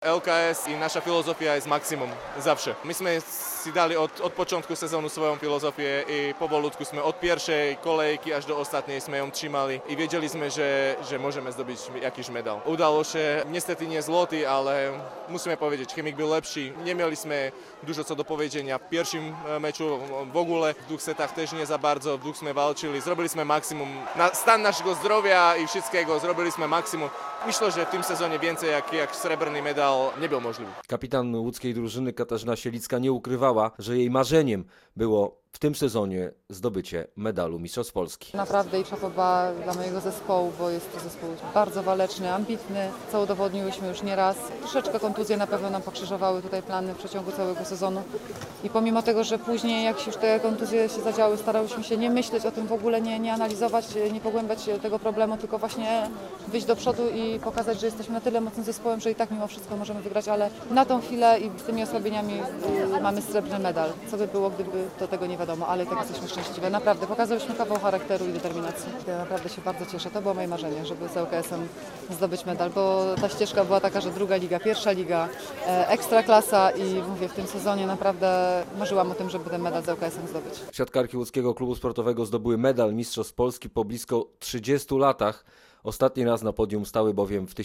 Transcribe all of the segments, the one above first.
LKS i nasza filozofia jest maksimum, zawsze. My sme si dali od początku sezónu swoją filozofię i powolutku sme od pierwszej kolejky až do ostatniej sme ją trzymali i wiedzieli sme, že môžeme zdobiť jakiś medal. Udalo się, niestety nie złoty, ale musíme powiedzieć, Chemik był lepší. Nemieli sme dużo co do powiedzenia w pierwszym meczu w ogóle. W dwóch setach też nie za bardzo, w dwóch sme walczyli. Zrobili sme maksimum. Na stan naszego zdrowia i wszystkiego zrobili sme maksimum. Myślę, że w tym sezonie więcej jak srebrny medal nie był możliwy. Kapitan łódzkiej drużyny Katarzyna Sielicka nie ukrywała, że jej marzeniem było w tym sezonie zdobycie medalu Mistrzostw Polski. Naprawdę i szapoba dla mojego zespołu, bo jest to zespół bardzo waleczny, ambitny, co udowodniłyśmy już nieraz. Troszeczkę kontuzje na pewno nam pokrzyżowały tutaj plany w przeciągu całego sezonu i pomimo tego, że później jak już te kontuzje się zadziały, starałyśmy się nie myśleć o tym w ogóle, nie analizować, nie pogłębiać tego problemu, tylko właśnie wyjść do przodu i pokazać, że jesteśmy na tyle mocnym zespołem, że i tak mimo wszystko możemy wygrać, ale na tą chwilę i z tymi osłabieniami mamy srebrny medal. Co by było, gdyby to tego nie wiadomo, ale i tak jesteśmy szczęśliwe. Naprawdę, pokazaliśmy kawał charakteru i determinacji. Ja naprawdę się bardzo cieszę. To było moje marzenie, żeby z ŁKS-em zdobyć medal, bo ta ścieżka była taka, że druga liga, pierwsza liga, ekstraklasa i mówię, w tym sezonie naprawdę marzyłam o tym, żeby ten medal z ŁKS-em zdobyć. Siatkarki łódzkiego klubu sportowego zdobyły medal Mistrzostw Polski po blisko 30 latach. Ostatni raz na podium stały bowiem w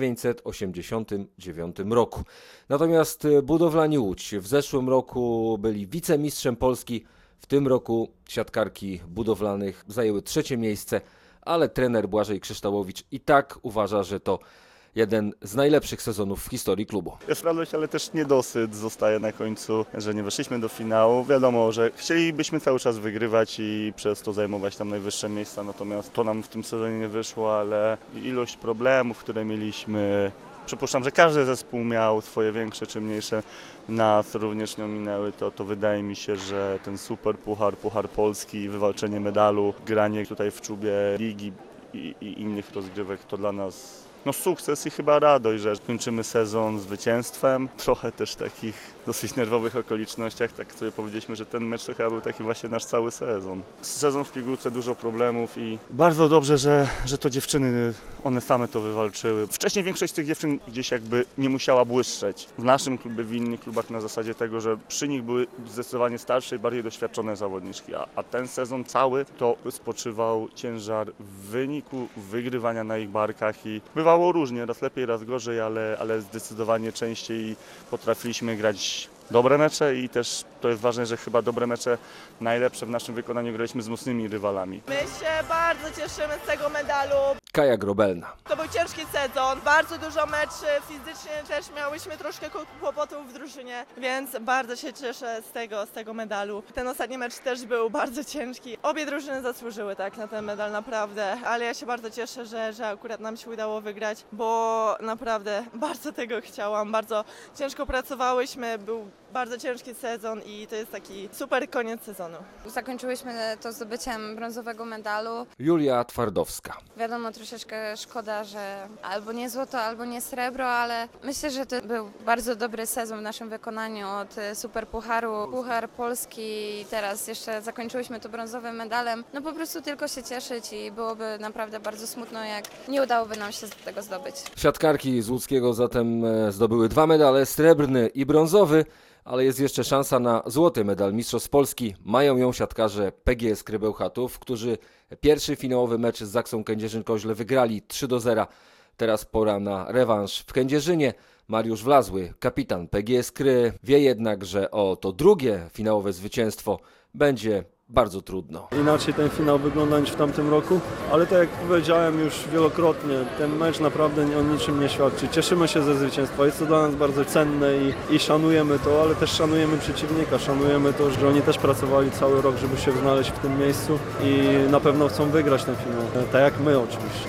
1989 roku. Natomiast budowlani Łódź w zeszłym roku byli wicemistrzem Polski. W tym roku siatkarki budowlanych zajęły 3. miejsce, ale trener Błażej Krzyształowicz i tak uważa, że to jeden z najlepszych sezonów w historii klubu. Jest radość, ale też niedosyt zostaje na końcu, że nie weszliśmy do finału. Wiadomo, że chcielibyśmy cały czas wygrywać i przez to zajmować tam najwyższe miejsca, natomiast to nam w tym sezonie nie wyszło, ale ilość problemów, które mieliśmy, przypuszczam, że każdy zespół miał swoje większe czy mniejsze, nas również nie ominęły, to wydaje mi się, że ten super puchar Polski, wywalczenie medalu, granie tutaj w czubie ligi i innych rozgrywek to dla nas sukces i chyba radość, że kończymy sezon zwycięstwem. Trochę też takich dosyć nerwowych okolicznościach, tak sobie powiedzieliśmy, że ten mecz to chyba był taki właśnie nasz cały sezon. Sezon w pigułce, dużo problemów i bardzo dobrze, że to dziewczyny, one same to wywalczyły. Wcześniej większość z tych dziewczyn gdzieś jakby nie musiała błyszczeć. W naszym klubie, w innych klubach na zasadzie tego, że przy nich były zdecydowanie starsze i bardziej doświadczone zawodniczki, a ten sezon cały to spoczywał ciężar w wyniku wygrywania na ich barkach i bywało różnie, raz lepiej, raz gorzej, ale zdecydowanie częściej potrafiliśmy grać dobre mecze i też to jest ważne, że chyba dobre mecze najlepsze w naszym wykonaniu graliśmy z mocnymi rywalami. My się bardzo cieszymy z tego medalu. Kaja Grobelna. To był ciężki sezon, bardzo dużo meczy, fizycznie też miałyśmy troszkę kłopotów w drużynie, więc bardzo się cieszę z tego medalu. Ten ostatni mecz też był bardzo ciężki. Obie drużyny zasłużyły na ten medal naprawdę, ale ja się bardzo cieszę, że akurat nam się udało wygrać, bo naprawdę bardzo tego chciałam, bardzo ciężko pracowałyśmy, był bardzo ciężki sezon i to jest taki super koniec sezonu. Zakończyłyśmy to zdobyciem brązowego medalu. Julia Twardowska. Wiadomo, troszeczkę szkoda, że albo nie złoto, albo nie srebro, ale myślę, że to był bardzo dobry sezon w naszym wykonaniu od Superpucharu, Puchar Polski i teraz jeszcze zakończyłyśmy to brązowym medalem. No po prostu tylko się cieszyć i byłoby naprawdę bardzo smutno, jak nie udałoby nam się tego zdobyć. Siatkarki z łódzkiego zatem zdobyły 2 medale, srebrny i brązowy, ale jest jeszcze szansa na złoty medal Mistrzostw Polski. Mają ją siatkarze PGS Krybełchatów, którzy pierwszy finałowy mecz z Zaksą Kędzierzyn-Koźle wygrali 3-0. Teraz pora na rewanż w Kędzierzynie. Mariusz Wlazły, kapitan PGS Kry, wie jednak, że o to drugie finałowe zwycięstwo będzie bardzo trudno. Inaczej ten finał wygląda niż w tamtym roku, ale tak jak powiedziałem już wielokrotnie, ten mecz naprawdę o niczym nie świadczy. Cieszymy się ze zwycięstwa, jest to dla nas bardzo cenne i szanujemy to, ale też szanujemy przeciwnika, szanujemy to, że oni też pracowali cały rok, żeby się znaleźć w tym miejscu i na pewno chcą wygrać ten finał, tak jak my oczywiście.